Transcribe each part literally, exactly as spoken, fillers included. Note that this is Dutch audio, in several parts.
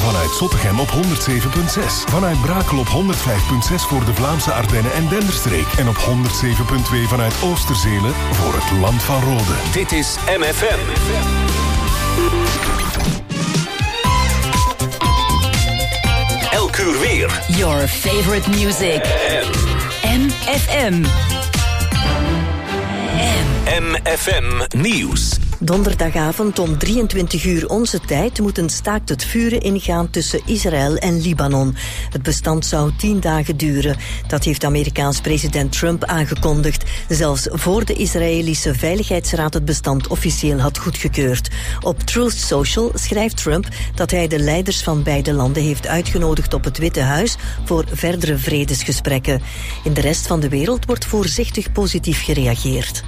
Vanuit Zottegem op honderd zeven komma zes. Vanuit Brakel op honderd vijf komma zes voor de Vlaamse Ardennen en Denderstreek. En op honderd zeven komma twee vanuit Oosterzele voor het Land van Rode. Dit is M F M. Elk uur weer. Your favorite music. M F M. M F M Nieuws. Donderdagavond om drieëntwintig uur onze tijd moet een staakt het vuren ingaan tussen Israël en Libanon. Het bestand zou tien dagen duren. Dat heeft Amerikaans president Trump aangekondigd, zelfs voor de Israëlische Veiligheidsraad het bestand officieel had goedgekeurd. Op Truth Social schrijft Trump dat hij de leiders van beide landen heeft uitgenodigd op het Witte Huis voor verdere vredesgesprekken. In de rest van de wereld wordt voorzichtig positief gereageerd.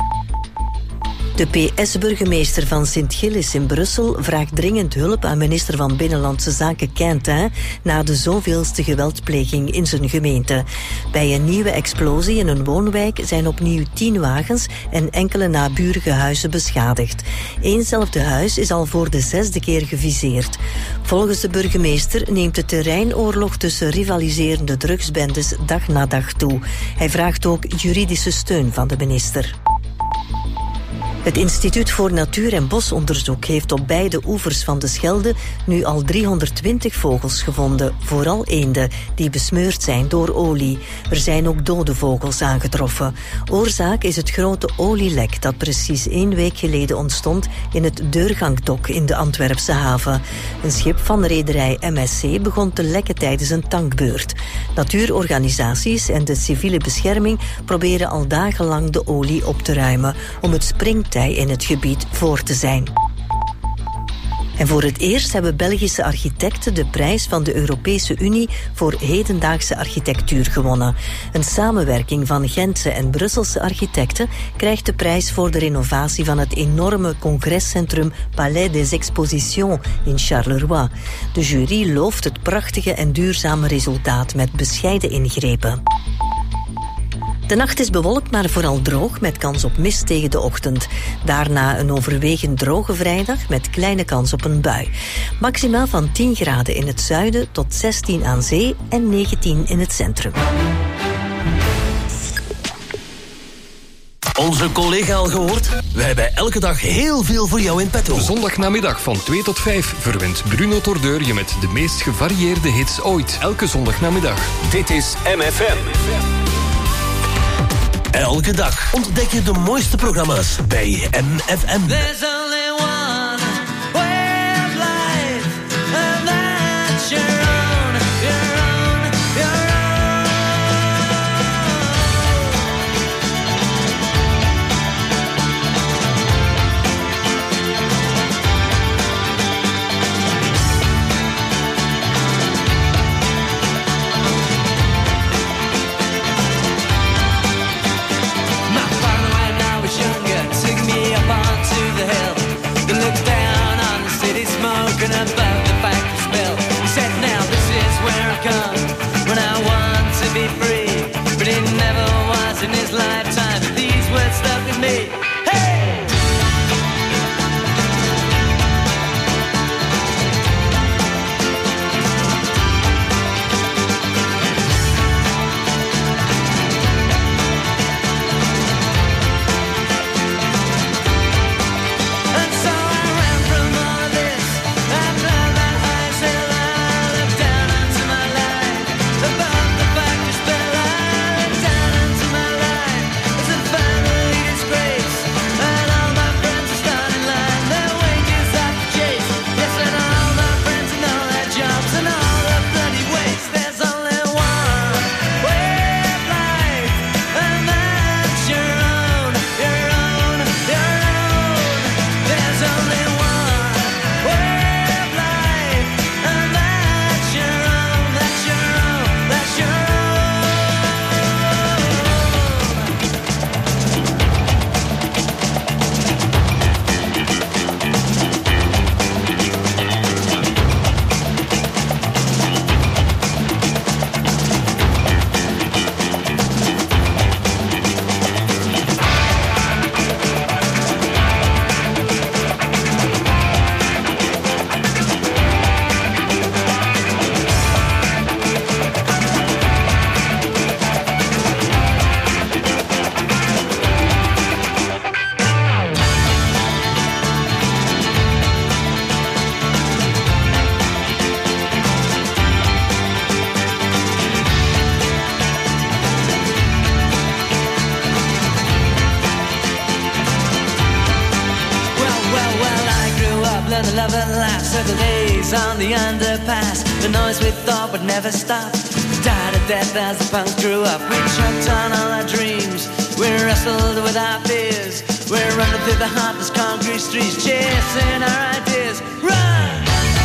De P S-burgemeester van Sint-Gilles in Brussel vraagt dringend hulp aan minister van Binnenlandse Zaken Quintin na de zoveelste geweldpleging in zijn gemeente. Bij een nieuwe explosie in een woonwijk zijn opnieuw tien wagens en enkele naburige huizen beschadigd. Eenzelfde huis is al voor de zesde keer geviseerd. Volgens de burgemeester neemt de terreinoorlog tussen rivaliserende drugsbendes dag na dag toe. Hij vraagt ook juridische steun van de minister. Het Instituut voor Natuur- en Bosonderzoek heeft op beide oevers van de Schelde nu al driehonderdtwintig vogels gevonden, vooral eenden, die besmeurd zijn door olie. Er zijn ook dode vogels aangetroffen. Oorzaak is het grote olielek dat precies één week geleden ontstond in het Deurgangdok in de Antwerpse haven. Een schip van rederij M S C begon te lekken tijdens een tankbeurt. Natuurorganisaties en de civiele bescherming proberen al dagenlang de olie op te ruimen om het springtij in het gebied voor te zijn. En voor het eerst hebben Belgische architecten de prijs van de Europese Unie voor hedendaagse architectuur gewonnen. Een samenwerking van Gentse en Brusselse architecten krijgt de prijs voor de renovatie van het enorme congrescentrum Palais des Expositions in Charleroi. De jury looft het prachtige en duurzame resultaat met bescheiden ingrepen. De nacht is bewolkt, maar vooral droog, met kans op mist tegen de ochtend. Daarna een overwegend droge vrijdag met kleine kans op een bui. Maximaal van tien graden in het zuiden tot zestien aan zee en negentien in het centrum. Onze collega al gehoord? We hebben elke dag heel veel voor jou in petto. Zondagnamiddag van twee tot vijf verwint Bruno Tordeur je met de meest gevarieerde hits ooit. Elke zondagnamiddag. Dit is M F M. Elke dag ontdek je de mooiste programma's bij M F M. There's only one way of life, and that's your own, your own, your took me up onto the hill. on the underpass. The noise we thought would never stop. Died of death as the punks grew up. We choked on all our dreams. We wrestled with our fears. We're running through the heartless concrete streets, chasing our ideas. Run!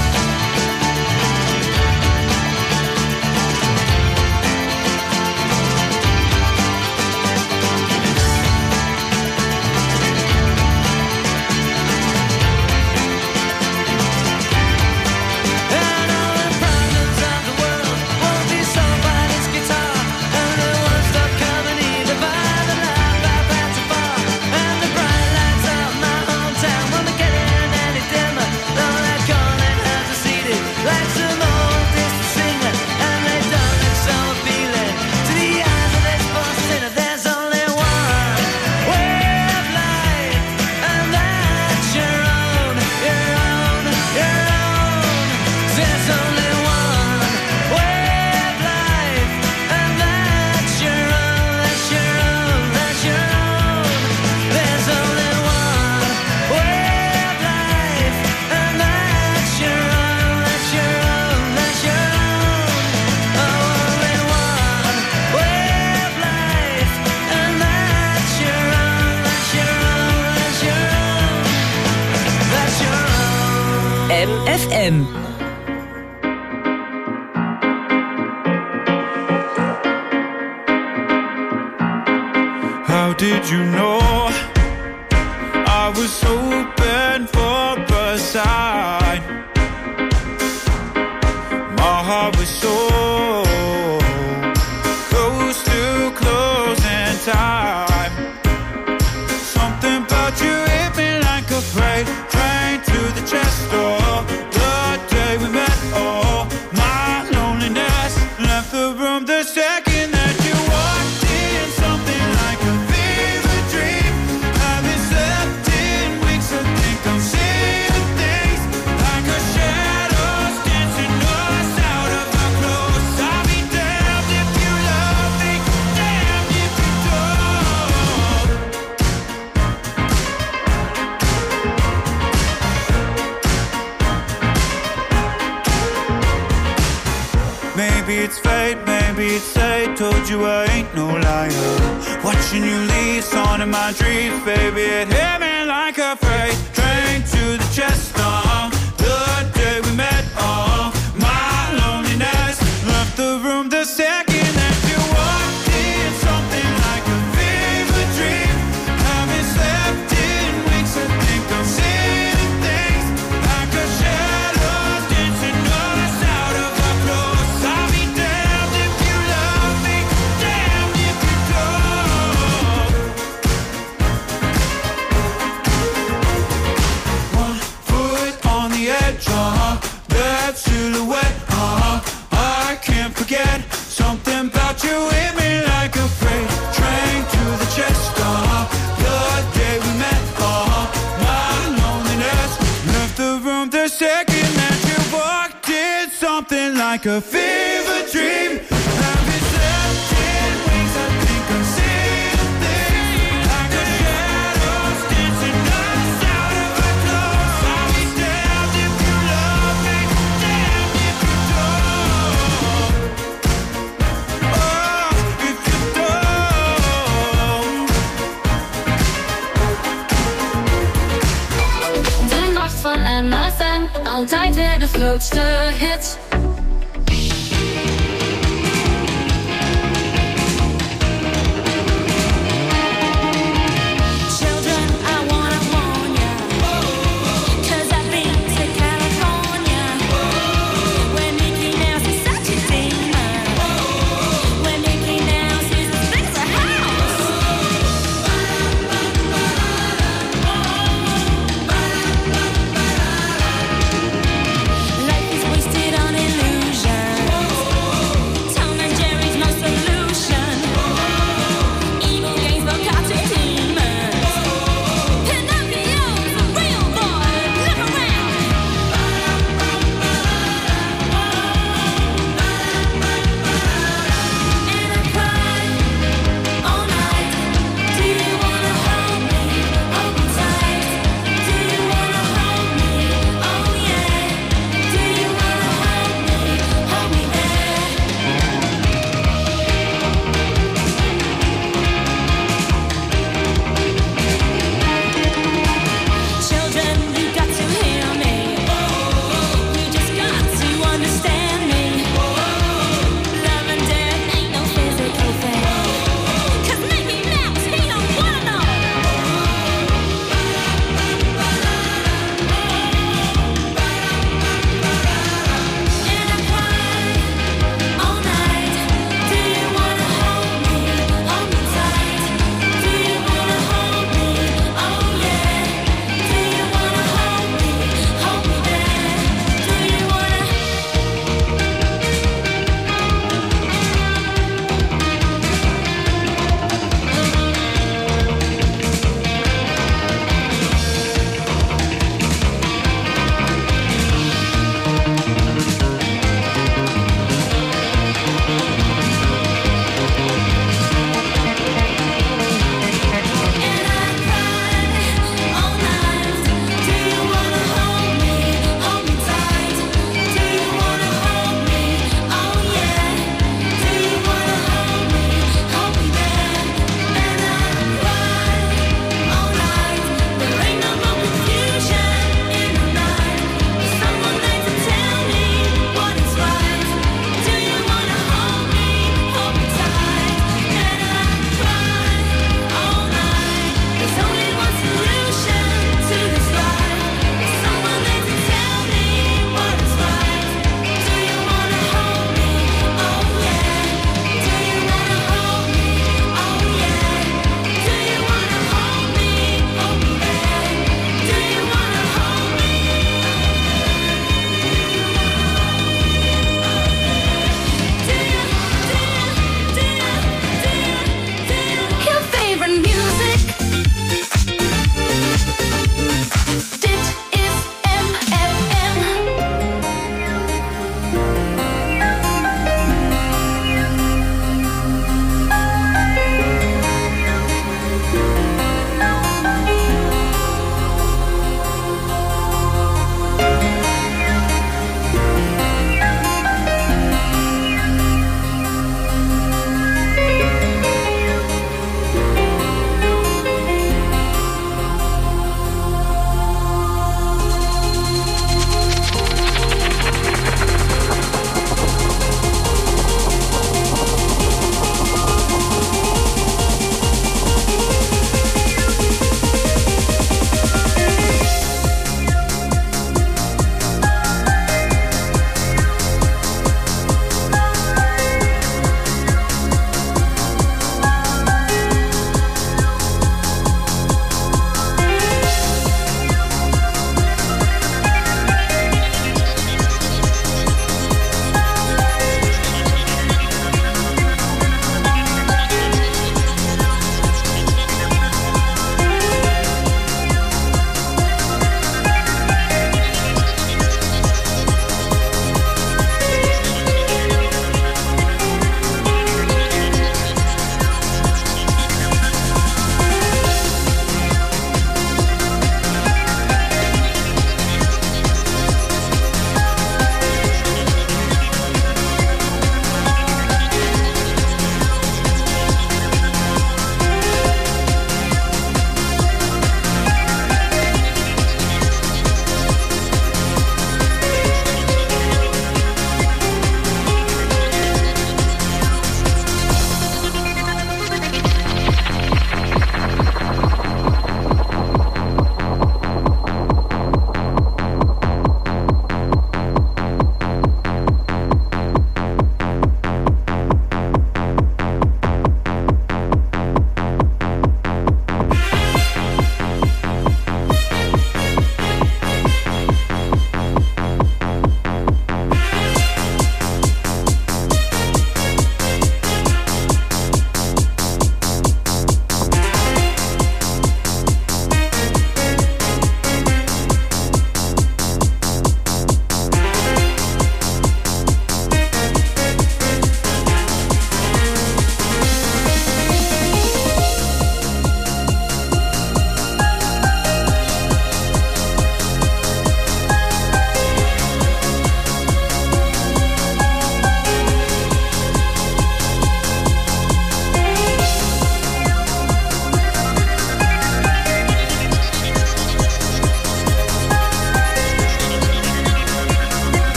M F M. How did you know I was open for a sign? My heart was so close to closing time. Something about you hit me like a freight train to the chest door. The day we met, oh, my loneliness left the room the second that you walked in. Something like a fever dream. Haven't slept in weeks. I think I'm seeing things like a shadows dancing us out of our clothes. I'll be damned if you love me, damned if you don't. Maybe it's fate, maybe it's fate. Told you I ain't no liar. Watching you leave, on in my dreams, baby. It hit me like a freight train to the chest. Uh, the day we met, uh, my loneliness left the room the second that you walked in. Something like a fever dream. Haven't slept in weeks. I think I'm seeing things like a shadow dancing us out of our clothes. I'll be damned if you love me, damned if you don't. One foot on the edge, uh-huh. That silhouette, uh-huh. I can't forget. Something about you hit me like a freight train to the chest, uh-huh. The day we met, uh-huh. My loneliness left the room the second that you walked in. Something like a fever dream. Haven't slept in weeks. I think I'm seeing things like a shadows dancing us out of our clothes. I'll be damned if you love me, damned if you don't. Oh, if you don't. De nacht van M F M, altijd weer de grootste hits. Children, I wanna warn ya, 'cause I've been to California, where Mickey Mouse is such a demon, where Mickey Mouse is as big as a house. Life is wasted on it.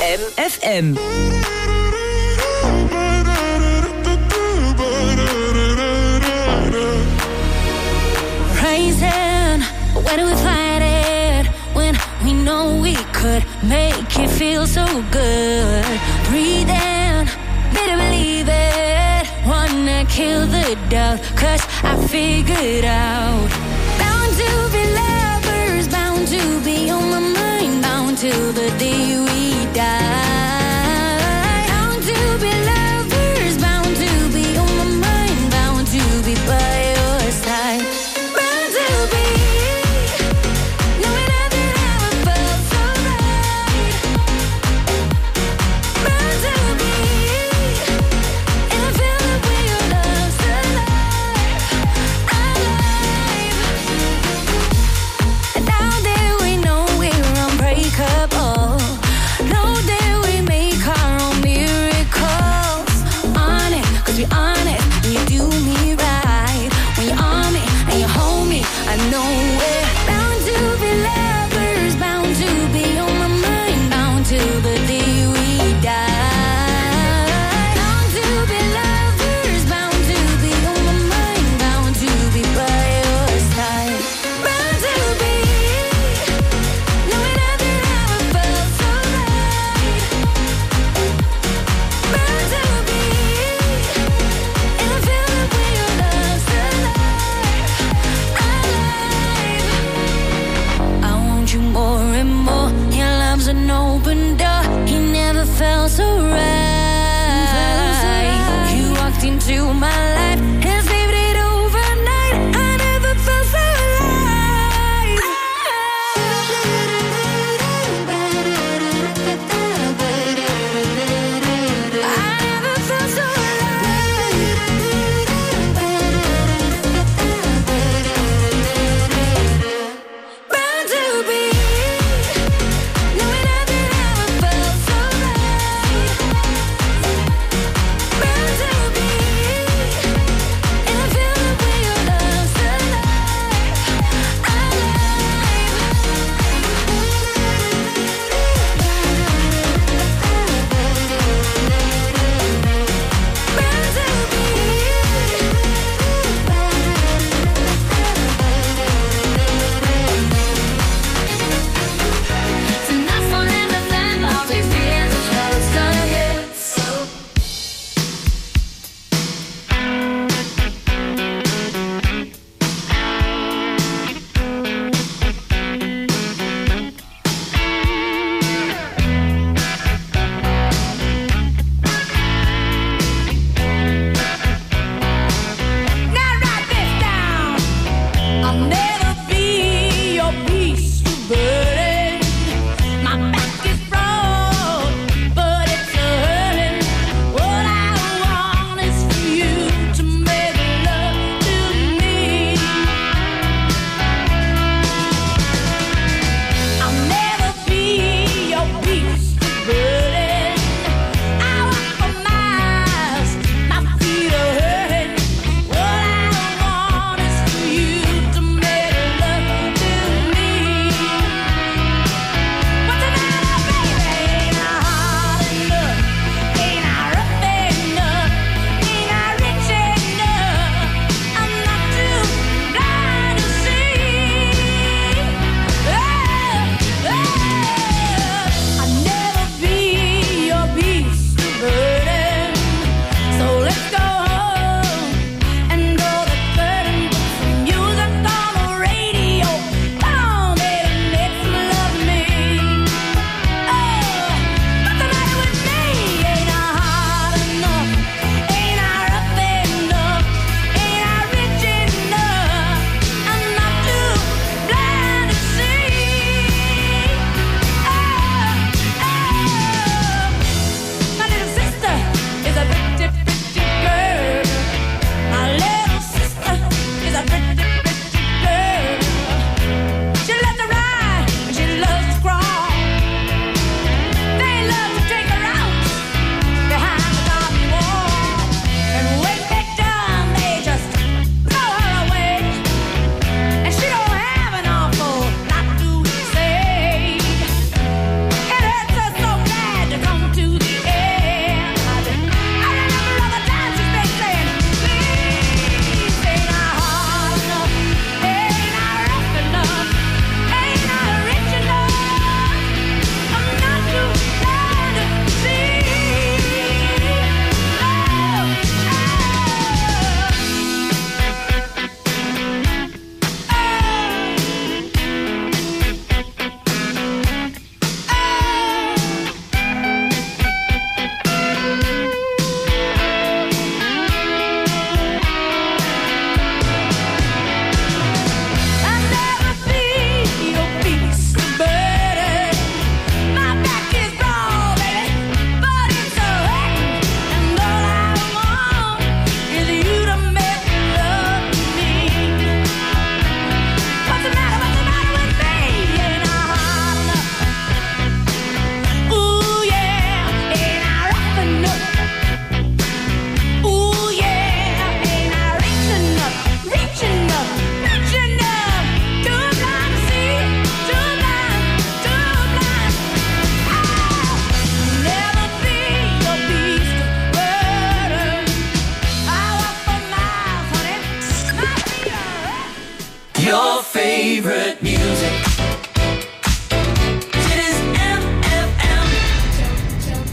M F M. Raising, where do we fight it when we know we could make it feel so good? Breathing, better believe it. Wanna kill the doubt, cause I figured out. Bound to be lovers, bound to be on my mind, bound till the day we die. Bound to be lovers, bound to be on my mind, bound to be by your side. Bound to be knowing nothing ever felt so right. Bound to be in a feeling where your love's alive, alive. And now that we know we're unbreakable,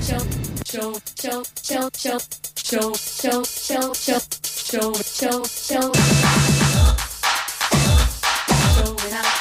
show, show, show, show, show, show, show, show, show, show, show, show. Show it out.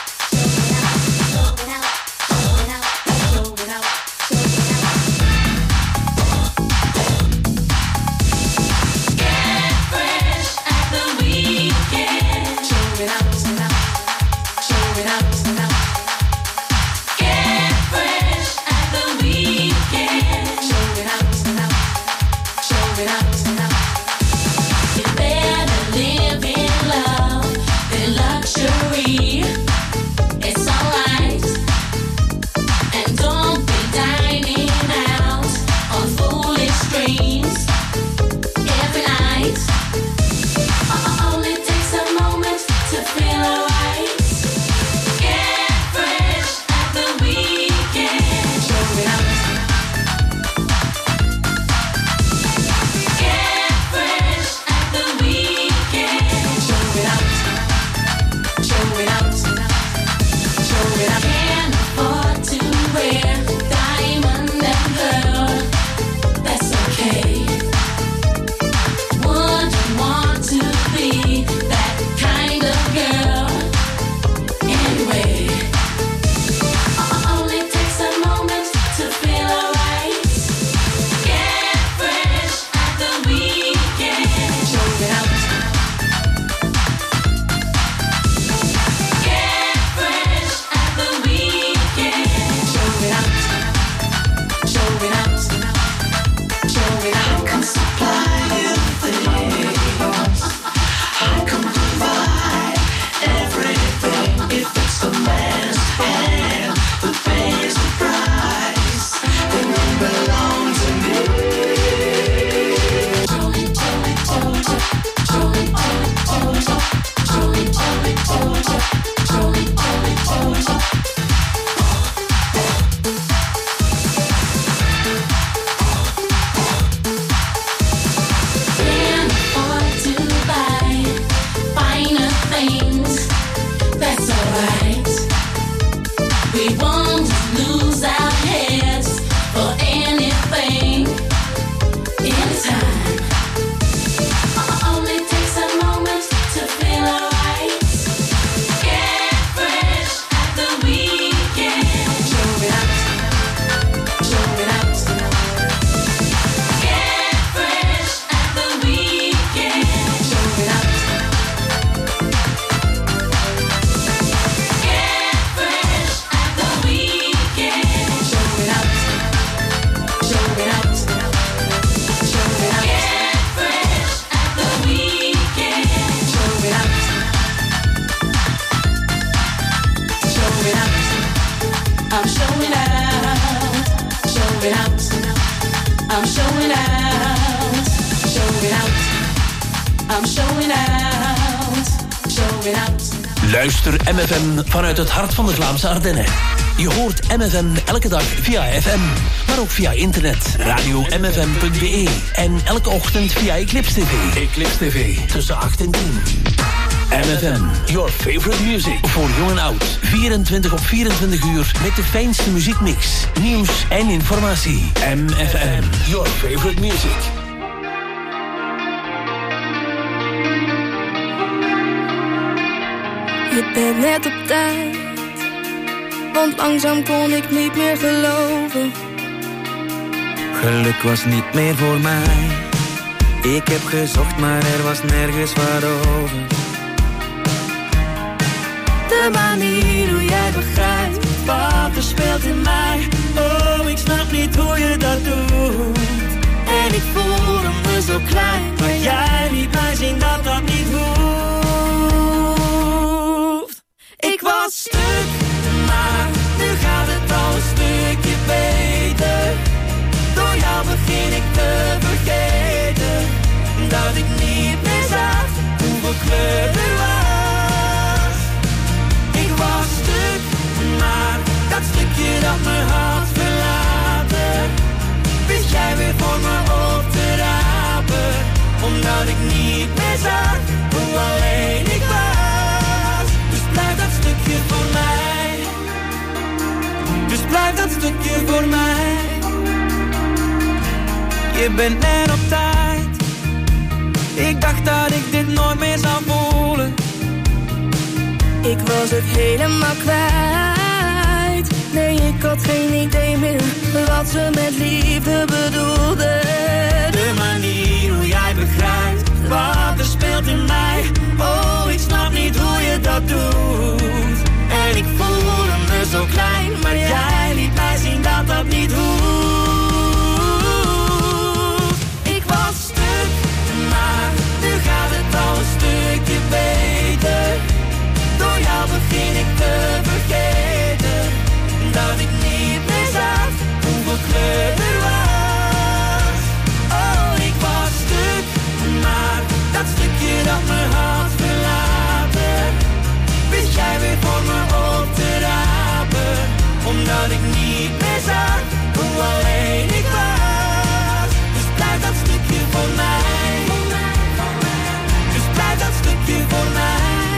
Luister M F M vanuit het hart van de Vlaamse Ardennen. Je hoort M F M elke dag via F M, maar ook via internet, radio m f m punt b e en elke ochtend via Eclipse T V. Eclipse T V, tussen acht en tien. M F M, your favorite music. Voor jong en oud, vierentwintig op vierentwintig uur met de fijnste muziekmix, nieuws en informatie. M F M, your favorite music. Je bent net op tijd, want langzaam kon ik niet meer geloven. Geluk was niet meer voor mij. Ik heb gezocht, maar er was nergens wat over. De manier hoe jij begrijpt wat er speelt in mij. Oh, ik snap niet hoe je dat doet. En ik voelde me zo klein, maar jij liet mij zien dat dat niet hoeft. Ik was stuk, maar nu gaat het al een stukje beter. Door jou begin ik te vergeten dat ik niet meer zag hoeveel kleur er was. Ik was stuk, maar dat stukje dat me had verlaten, wist jij weer voor me op te rapen. Omdat ik niet meer zag hoe alleen ik was. Blijf dat stukje voor mij. Dus blijf dat stukje voor mij. Je bent net op tijd. Ik dacht dat ik dit nooit meer zou voelen. Ik was het helemaal kwijt. Nee, ik had geen idee meer wat ze met liefde bedoelde. De manier hoe jij begrijpt wat er speelt in mij. Oh, ik snap niet hoe je dat doet. En ik voelde me zo klein, maar jij liet mij zien dat dat niet hoeft. Ik was stuk, maar nu gaat het al een stukje beter. Door jou begin ik te vergeten dat ik niet meer zag hoeveel kleur er was. Oh, ik was stuk, maar dat stukje dat me had verlaten, wist jij weer voor me op te rapen. Omdat ik niet meer zag hoe alleen ik was. Dus blijf dat stukje voor mij. Dus blijf dat stukje voor mij.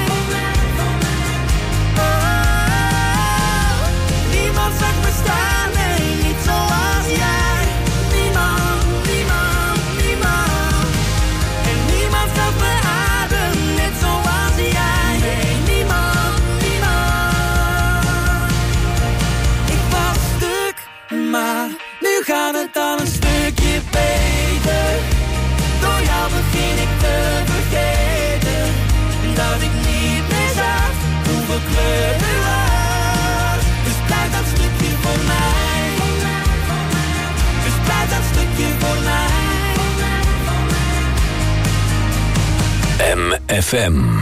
Zag me staan, nee, niet zoals jij. Niemand, niemand, niemand. En niemand zag me adem, net zoals jij. Nee, niemand, niemand. Ik was stuk, maar nu gaat het al een stukje beter. Door jou begin ik te vergeten dat ik niet meer zag hoeveel kleur er was. Blijf dat stukje voor mij. Dus blijf dat stukje voor mij. M F M.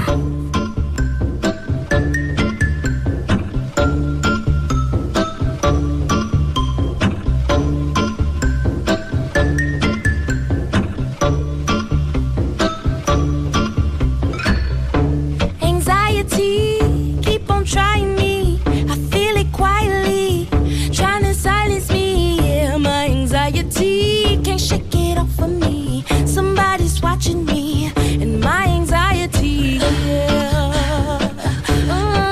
Watching me and my anxiety, yeah. Oh,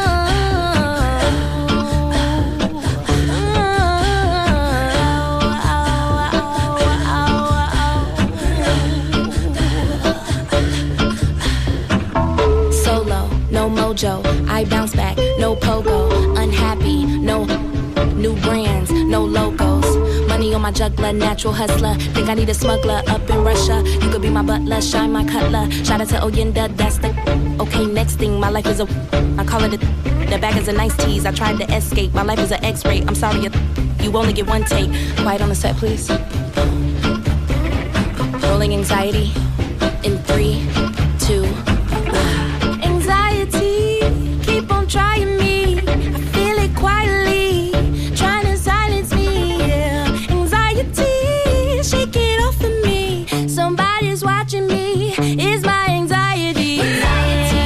oh, oh, oh. Solo, no mojo, I bounce back, no pogo, unhappy, no new brands, no logos. Money on my juggler, natural hustler. Think I need a smuggler up in Russia. You could be my butler, shine my cutler. Shout out to Oyenda, that's the. Okay, next thing, my life is a. I call it a. The bag is a nice tease. I tried to escape. My life is an X-ray. I'm sorry, you only get one take. Quiet on the set, please. Rolling anxiety in three, two, one. Anxiety, keep on trying me. I feel it quietly, trying to silence me. Yeah. Shake it off of me. Somebody's watching me. It's my anxiety. Anxiety.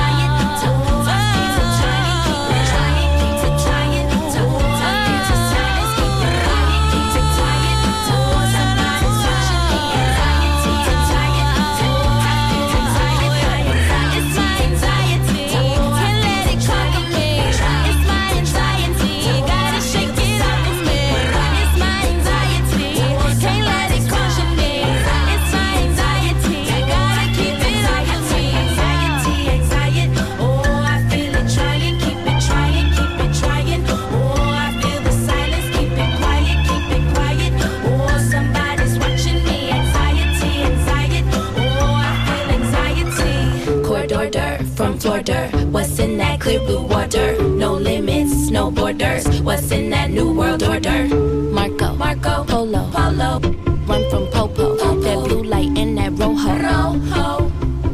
What's in that clear blue water? No limits, no borders. What's in that new world order? Marco, Marco, Polo, Polo. Run from Popo, Popo. That blue light in that Rojo, Rojo.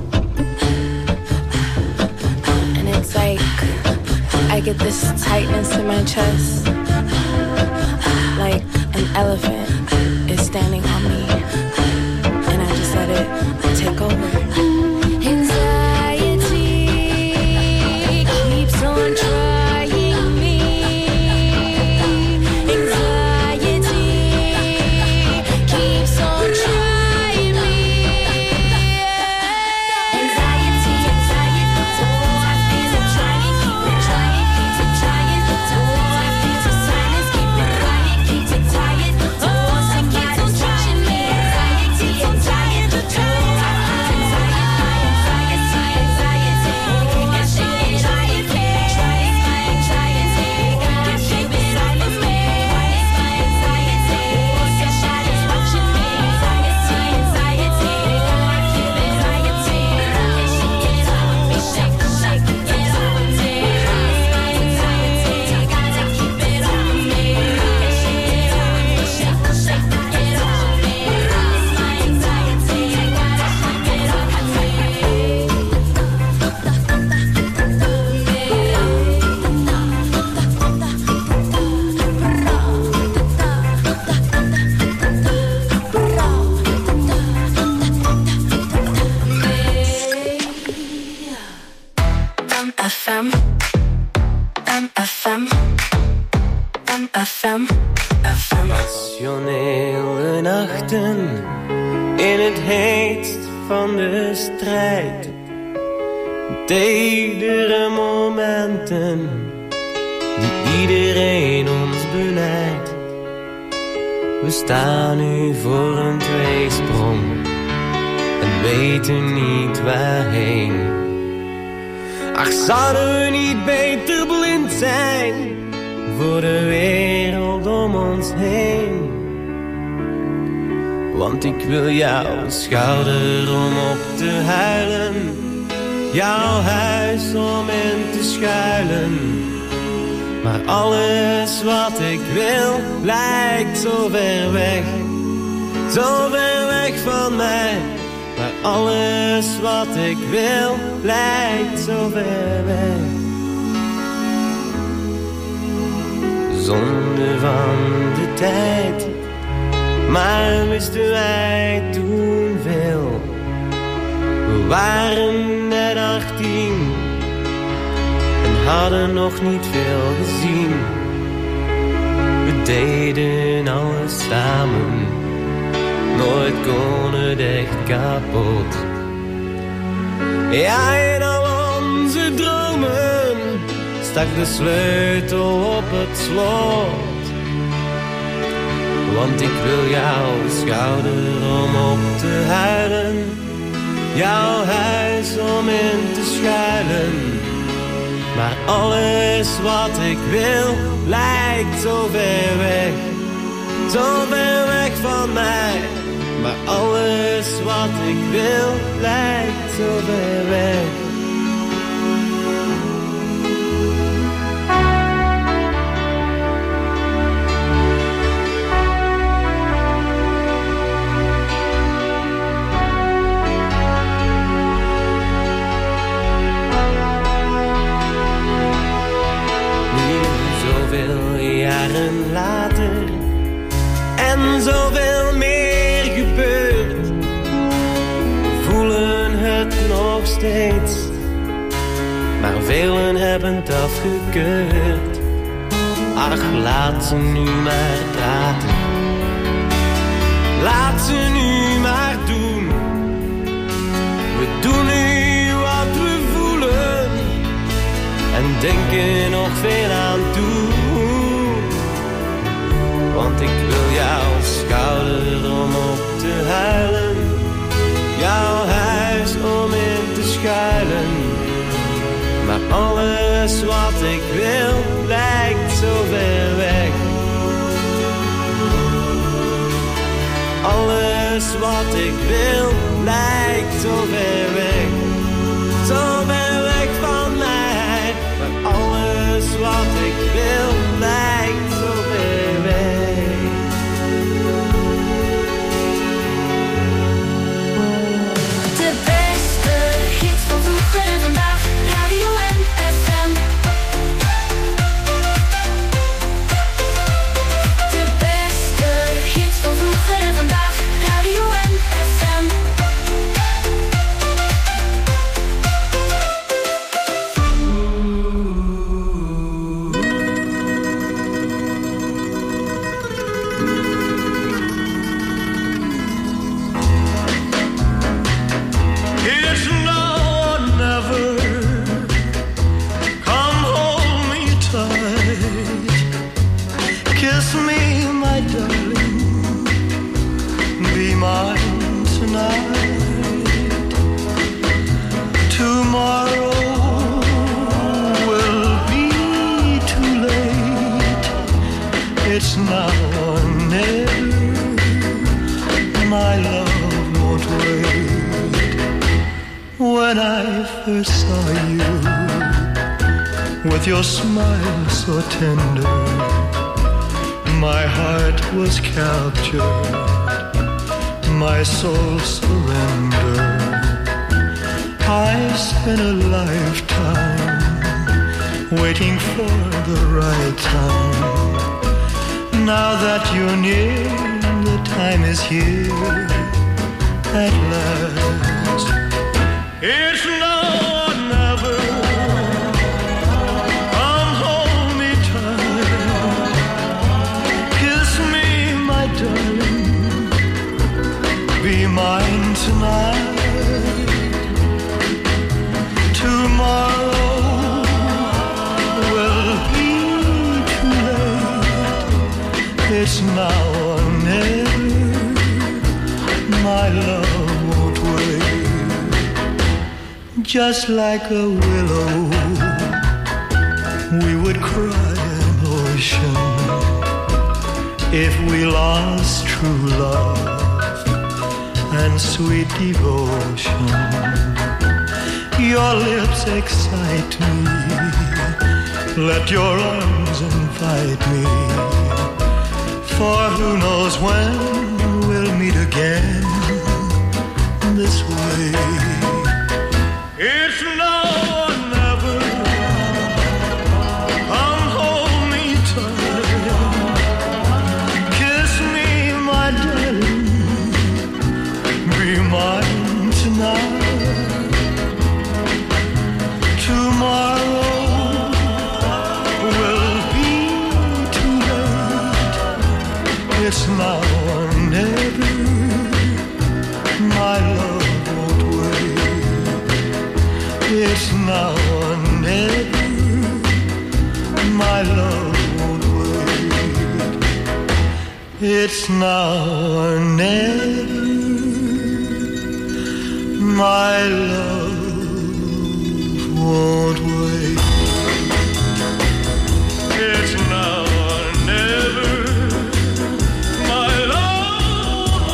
And it's like I get this tightness in my chest, like an elephant is standing on me, and I just let it take over. Keep it nachten in het heetst van de strijd. Tedere momenten die iedereen ons beleidt. We staan nu voor een tweesprong en weten niet waarheen. Ach, zouden we niet beter blind zijn voor de wereld om ons heen? Want ik wil jouw schouder om op te huilen, jouw huis om in te schuilen. Maar alles wat ik wil lijkt zo ver weg, zo ver weg van mij. Maar alles wat ik wil lijkt zo ver weg. Zonde van de tijd, maar wisten wij toen veel. We waren net achttien en hadden nog niet veel gezien. We deden alles samen, nooit kon het echt kapot. Ja, in al onze dromen stak de sleutel op het slot. Want ik wil jouw schouder om op te huilen, jouw huis om in te schuilen. Maar alles wat ik wil lijkt zo ver weg, zo ver weg van mij. Maar alles wat ik wil lijkt zo ver weg. Jaren later en zoveel meer gebeurt, we voelen het nog steeds, maar velen hebben het afgekeurd. Ach, laat ze nu maar praten, laat ze nu maar doen. We doen nu wat we voelen en denken nog veel aan toe. Want ik wil jouw schouder om op te huilen, jouw huis om in te schuilen. Maar alles wat ik wil lijkt zo ver weg. Alles wat ik wil lijkt zo ver weg, zo ver weg van mij. Maar alles wat ik wil lijkt zo ver weg. With your smile so tender, my heart was captured, my soul surrendered. I spent a lifetime waiting for the right time. Now that you're near, the time is here at last. It's now or never. Come hold me tight, kiss me, my darling. be mine tonight. Tomorrow will be too late. It's now or never. My love won't wait. Just like a willow, we would cry an ocean if we lost true love and sweet devotion. Your lips excite me, let your arms invite me, for who knows when we'll meet again this way. It's now or never. Come hold me tight, kiss me, my darling, be mine tonight. Tomorrow will be too late. It's now or never. My love won't wait. It's now or never. My love won't wait. It's now or never. My love won't wait. It's now or never. My love won't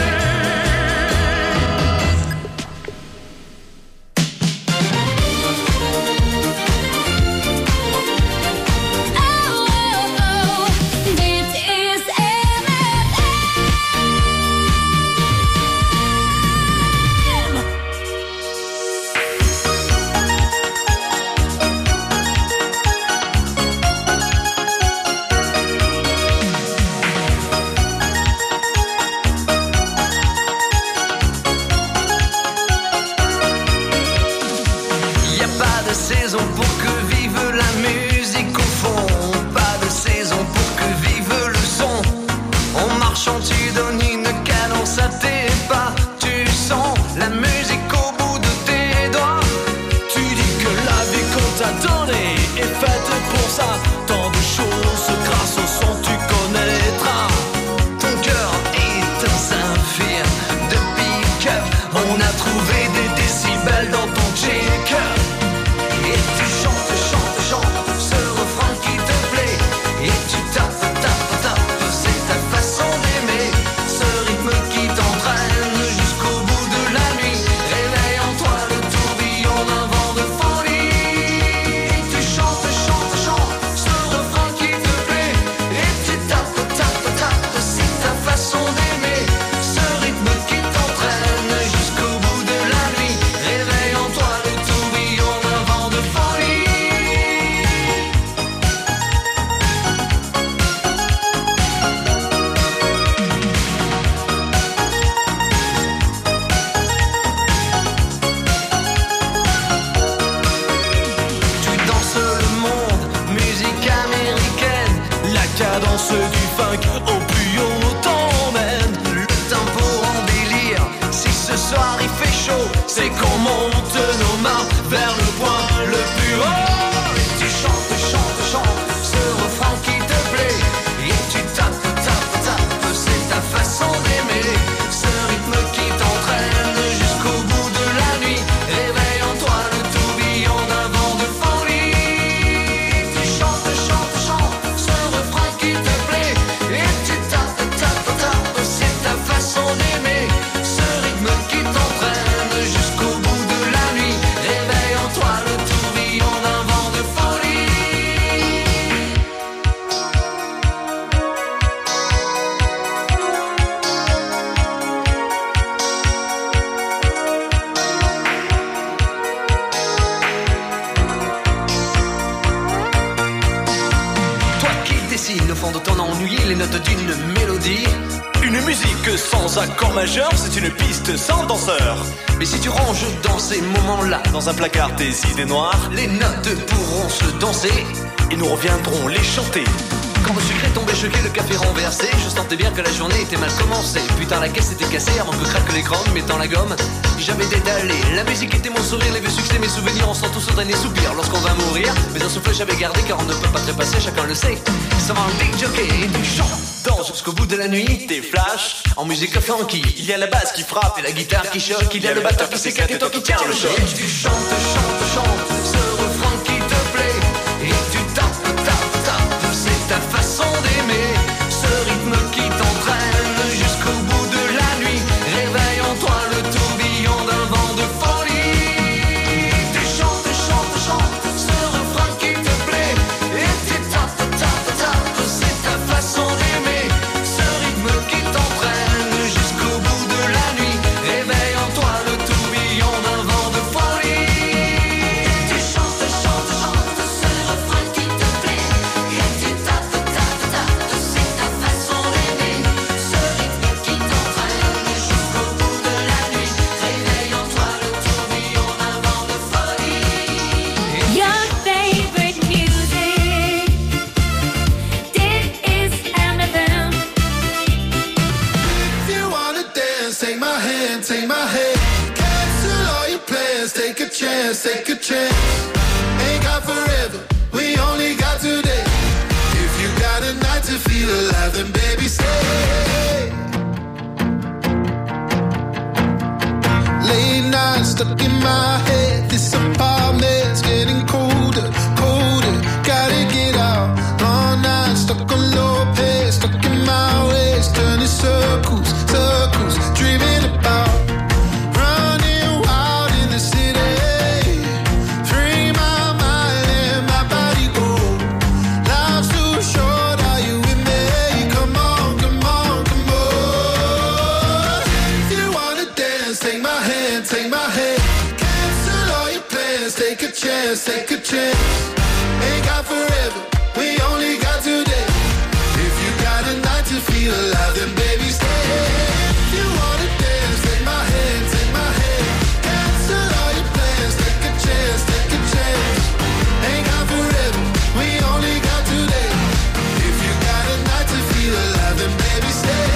c'est une piste sans danseur. Mais si tu ranges dans ces moments-là dans un placard tes idées noires, les notes pourront se danser et nous reviendrons les chanter. Quand le sucre est tombé choqué, le café renversé, je sentais bien que la journée était mal commencée. Putain, la caisse était cassée avant que craque l'écran, mettant la gomme. J'avais détalé, la musique était mon sourire, les vieux succès, mes souvenirs, on sent tous au dernier soupir lorsqu'on va mourir. Mais un souffle j'avais gardé car on ne peut pas trépasser, chacun le sait. Ça va un big jockey et tu chantes jusqu'au bout de la nuit. T'es flash en musique funky. Il y a la basse qui frappe et la guitare qui choque. Il y a le batteur qui s'éclate et toi qui tiens le choc. Et tu chantes, chantes, chantes ce refrain qui te plaît. Et tu tapes, tapes, tapes, c'est ta façon d'aimer. Ce rythme qui t'entraîne jusqu'au bout de la nuit. Réveille en toi le tourbillon d'un vent de folie. Tu chantes, chantes, chantes ce refrain qui te plaît. Et tu tapes, tapes, tapes, c'est ta façon d'aimer. Ce rythme qui t'entraîne jusqu'au bout de la nuit. Réveille en toi le tourbillon d'un vent de folie. Tu chantes, chantes, chantes ce refrain qui te plaît. Et tu tapes, tapes, tapes, c'est ta façon d'aimer. Ce rythme qui t'entraîne jusqu'au bout de la nuit. Réveille en toi le tourbillon d'un vent de folie. Your favorite music. This is M F M. If you wanna dance, take my hand, take my hand. Cancel all your plans, take a chance, take a chance. Ain't got forever, we only got today. If you got a night to feel alive, then baby stay. Late nights stuck in my head, this apartment's getting colder, colder. Gotta get out, long nights stuck on low pace, stuck in my ways, turning circles, circles, dreaming about running wild in the city. Free my mind and my body go. Life's too short, are you with me? Come on, come on, come on. If you wanna dance, take my hand, take my hand. Cancel all your plans, take a chance, take a chance. Ain't got forever, we only got today. If you got a night to feel alive, then baby stay. If you wanna dance, take my hand, take my hand. Cancel all your plans, take a chance, take a chance. Ain't got forever, we only got today. If you got a night to feel alive, then baby stay.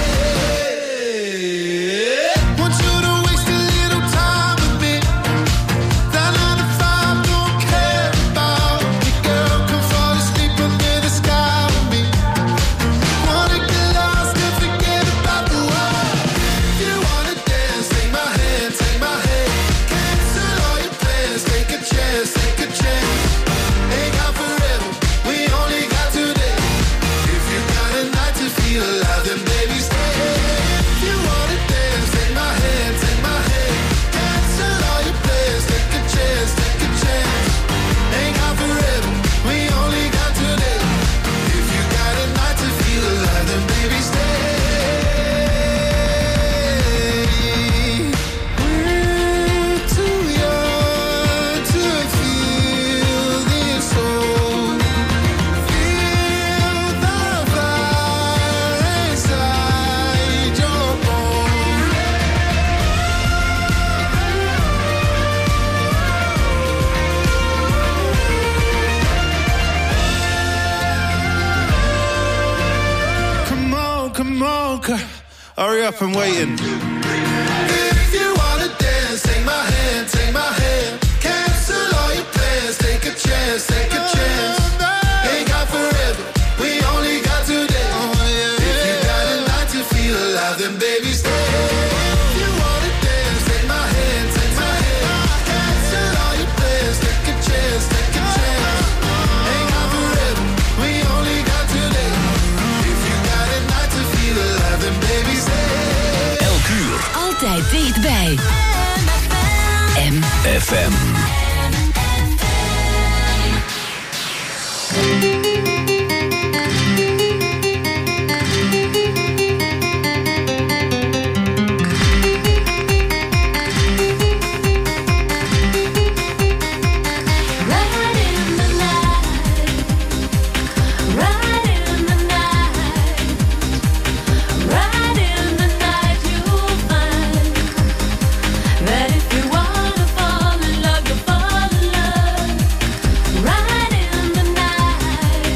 Want you to waste a little time with me. That nine to five don't care about me, girl. Come fall asleep under the sky with me. Wanna get lost and forget about the world. If you wanna dance, take my hand, take my hand. Cancel all your plans, take a chance, take a chance. Ain't got forever, we only got today. If you got a night to feel alive, then baby stay. If you wanna dance, take my hand, take my hand. Cancel all your plans, take a chance, take a chance. Ain't got forever, we only got today. If you got a night to feel alive, then baby stay. We're too young to feel this old. Feel the fire inside your bones. Come on, come on, c- hurry up, I'm waiting. If you wanna dance, take my hand, take my hand. Cancel all your plans, take a chance, take a chance. Ain't got forever, we only got today. If you got a night to feel alive, then baby stay. If you wanna dance, take my hand, take my hand. Cancel all your plans, take a chance, take a chance. Ain't got forever, we only got today. If you got a night to feel alive, then baby stay. Elk uur. Altijd dichtbij. M F M. That if you wanna fall in love, you'll fall in love. Right in the night.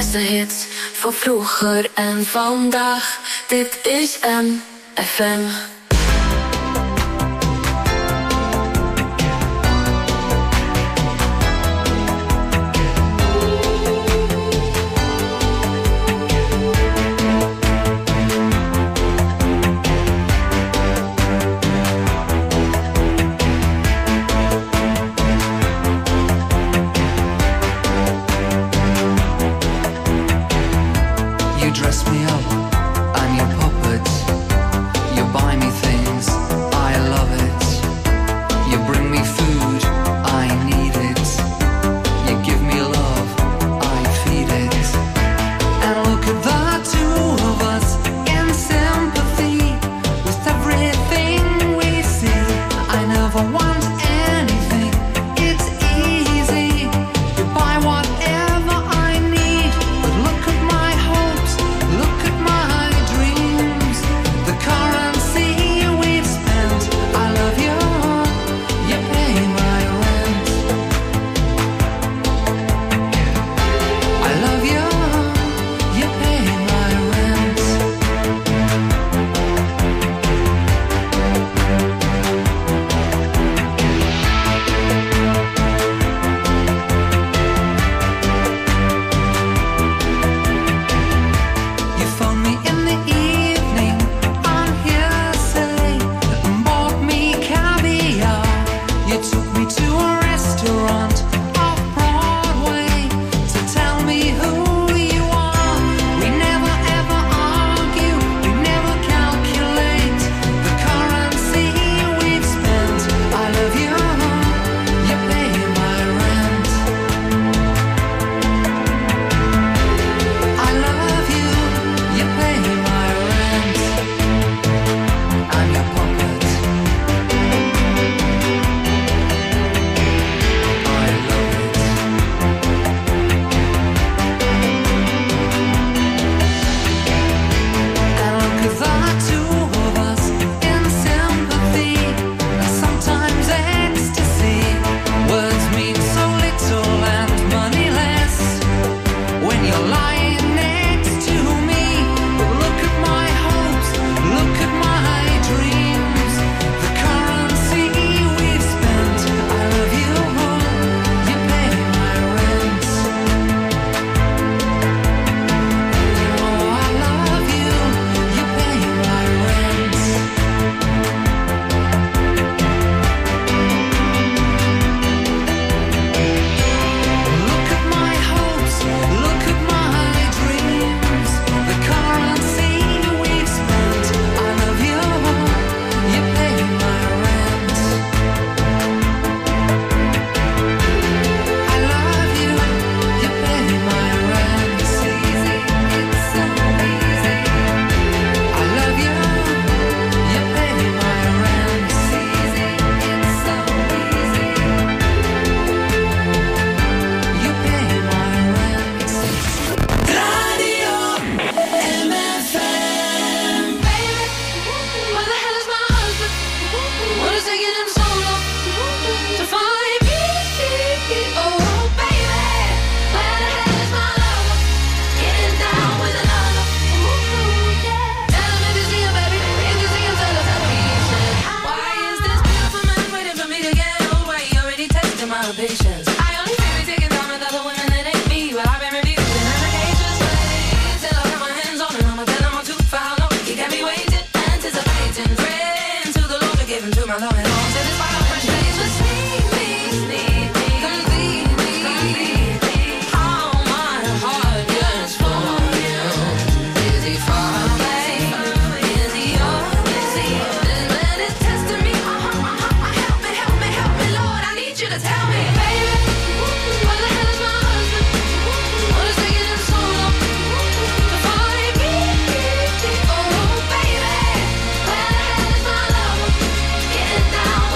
beste hits van vroeger en vandaag. Dit is M F M. You dress me up, I'm your puppet. You buy me things, I love it. You bring me food, I need it. You give me love, I feed it. And look at the two of us in sympathy with everything we see. I never want anything, it's easy. You buy whatever I need, but look at my hopes, look at my dreams. The currency we've spent, I love you, you pay my rent. I love you, you pay my rent. You phoned me in the evening on hearsay and bought me caviar. You took me to a restaurant off Broadway to tell me who you are. We never ever argue, we never calculate the currency we've spent. I love you, you pay my rent. I love you, you pay my rent. I'm your puppet. I love it. And look at the two of us in sympathy, and sometimes ecstasy. Words mean so little and money less when you're lying next to me. But look at my hopes, look at my dreams. The currency we've spent. I love you, you pay my rent. Oh, I love you, you pay my rent. Look at my hopes, look at my dreams. The currency we've spent. I love you, you pay my rent. I love you, you pay my rent. It's easy, it's so easy. I love you, you pay my rent. It's easy, it's so easy. You pay my rent. Radio M F M. Baby, where the hell is my husband? What is taking him so long to find me? Oh, baby, where the hell is my lover? Getting down with another. Ooh, yeah. Tell him if you see him, baby. If you see him, tell him that he said, why is this beautiful man waiting for me to get old? Why he already tested my patience? I only feel it taking down with other women that ain't me, but I've been refusing medications. Till I got my hands on him, I'ma tell him I'm too foul. No, he got me waiting, anticipating, praying to the Lord to give him to my loving arms. Satisfy my fresh face with sneak me, sneak me, completely, completely. All my heart yearns for you. Is he far away? Is he yours? Is he this man is testing me? Uh-huh, uh-huh. Help me, help me, help me, Lord. I need you to tell me, baby, where the hell is my husband? What is taking him so long to find me? Oh, baby, where the hell is my lover? Getting down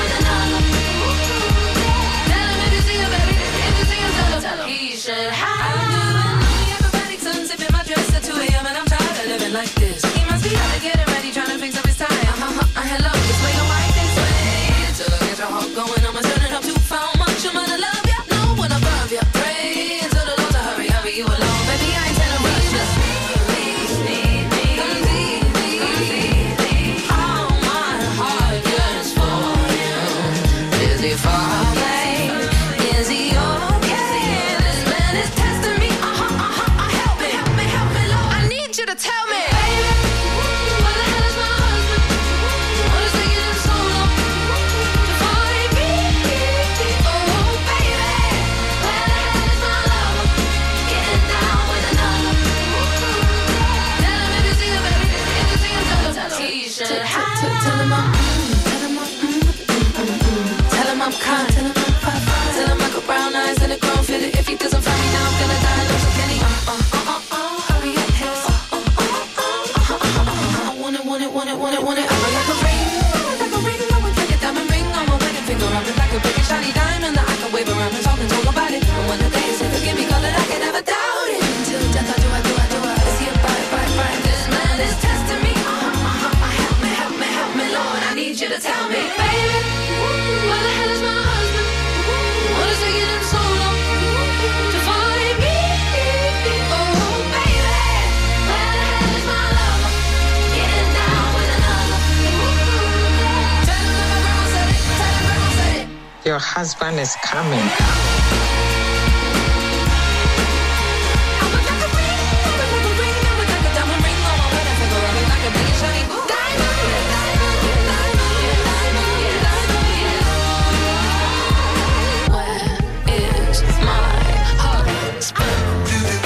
it high. Tell him I'm, tell him I'm, tell him I'm kind. Tell him I'm fine. Tell him I got brown eyes and a grown fitted. If he doesn't find me now, I'm gonna die. Look, so can he? Uh, uh, uh, uh, uh, hurry up, his. Uh, uh, uh, uh, uh, uh, uh, I want it, want it, want it, want it, want it. I like a ring, like a ring, I would like a diamond ring on my wedding finger. I'm like a big shiny diamond that I can wave around and talk and talk about it. And when the day is here, forgive me, call it, I can never doubt it. Until death, I do, I do, I do, I see it, bye, bye, bye. This man is testing me. Uh, uh, uh, uh, help me, help me, help me, Lord. I need you to tell me, baby, where the hell is my husband? What is taking him so long to find me? Oh, baby, where the hell is my lover? Getting down with another. Tell him that my grandma said it. Tell him grandma said it. Your husband is coming.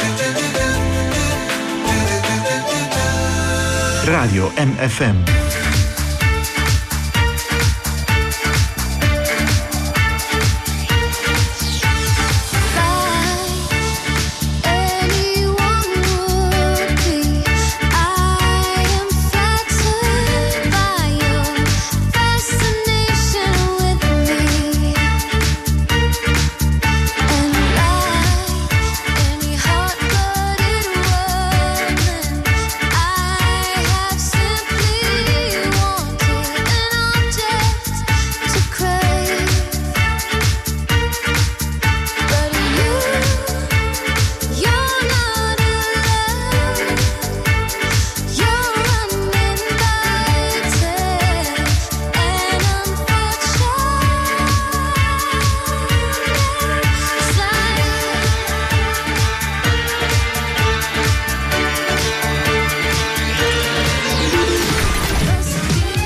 Radio M F M.